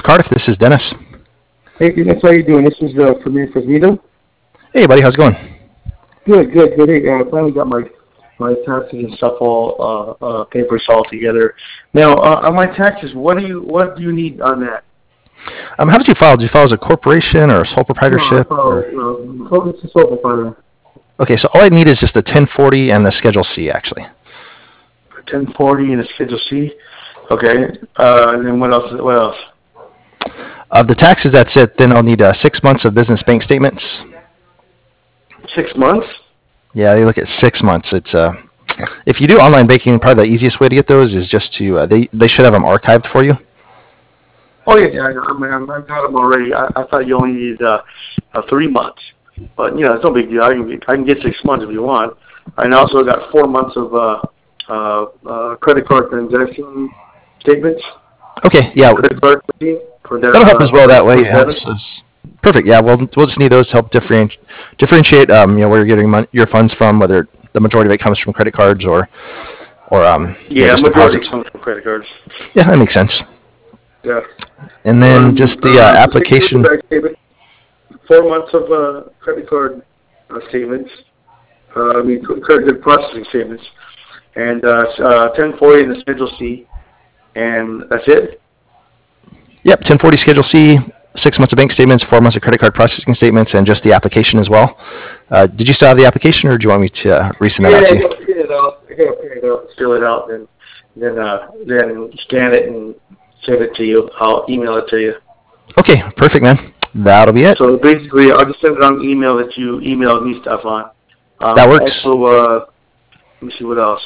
Cardiff. This is Dennis. Hey, Dennis, how you doing? This is Premier Fresnito. Hey, buddy. How's it going? Good. Hey, I finally got my taxes and stuff all papers all together. Now, on my taxes, what do you need on that? How did you file? Did you file as a corporation or a sole proprietorship? It's a sole proprietor. Okay, so all I need is just the 1040 and the Schedule C, actually. 1040 and a Schedule C. Okay. And then what else? Of the taxes, that's it. Then I'll need 6 months of business bank statements. 6 months? Yeah, they look at 6 months. It's if you do online banking, probably the easiest way to get those is just to they should have them archived for you. Oh yeah, I've got them already. I thought you only needed 3 months, but it's no big deal. I can get 6 months if you want. I also got 4 months of credit card transaction statements. Okay, yeah, credit card that'll help as well that way. Perfect. Yeah, we'll just need those to help differentiate where you're getting your funds from, whether the majority of it comes from credit cards or just deposits. Comes from credit cards. Yeah, that makes sense. Yeah. And then just the application. 4 months of credit card statements. Credit processing statements, and 1040 in the Schedule C, and that's it. Yep, 1040 Schedule C, 6 months of bank statements, 4 months of credit card processing statements, and just the application as well. Did you still have the application, or do you want me to resend that out to you? I gotta print it out, fill it out, and then scan it and send it to you. I'll email it to you. Okay, perfect, man. That'll be it. So basically, I'll just send it on email that you emailed me stuff on. That works. Also, let me see what else.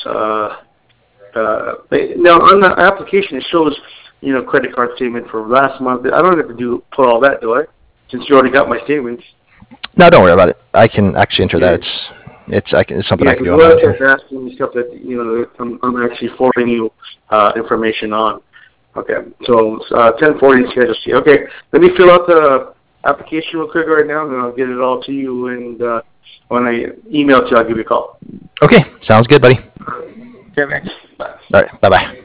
Now on the application, it shows credit card statement for last month. I don't have to put all that, do I? Since you already got my statements. No, don't worry about it. I can actually enter that. It's something I can do. I'm asking you stuff that I'm actually forwarding you information on. Okay, so 1040 Schedule C. Okay, let me fill out the application real quick right now, and I'll get it all to you. And when I email it to you, I'll give you a call. Okay, sounds good, buddy. Okay, thanks. Bye. All right, bye-bye.